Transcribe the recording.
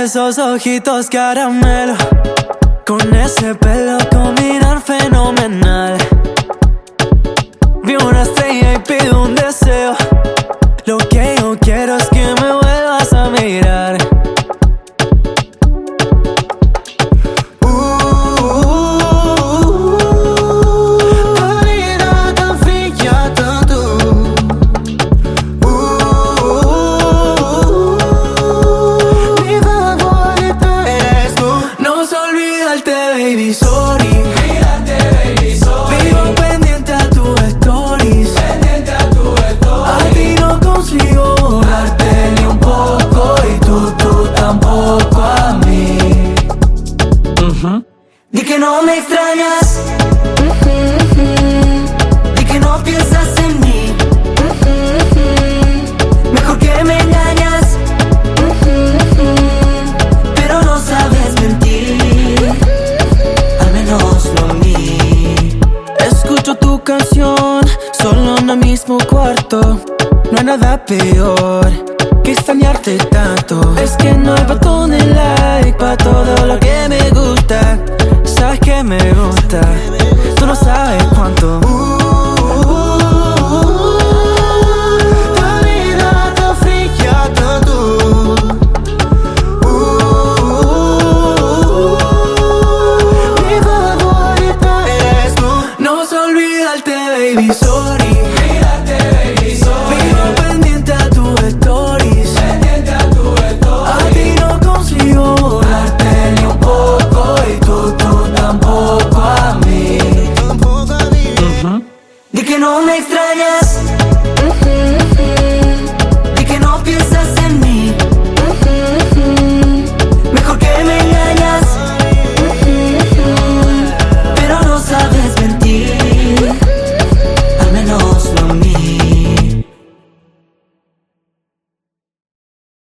esos ojitos caramelo, con ese pelo combinan fenomenal. Vi una estrella y pido un deseo. Lo que yo quiero es que me vuelvas a mirar. Baby, sorry. Mírate, baby, sorry. Vivo pendiente a tus stories. Pendiente a tus stories. A ti no consigo borrarte ni un poco. Y tú tampoco a mí. Di que no me extrañas. Di que no piensas en mí. Mejor que me engañas. Pero no sabes mentir. Escucho tu canción solo en el mismo cuarto. No hay nada peor que extrañarte tanto. Es que no hay botón de like pa' todo lo que me gusta. Sabes que me gusta, tú no sabes cuánto. Baby, sorry. Mírate, baby, sorry. Vivo pendiente a tus stories. Pendiente a tus stories. A ti no consigo borrarte ni un poco. Y tú tampoco a mí. Tampoco a mí. Di que no me extrañas.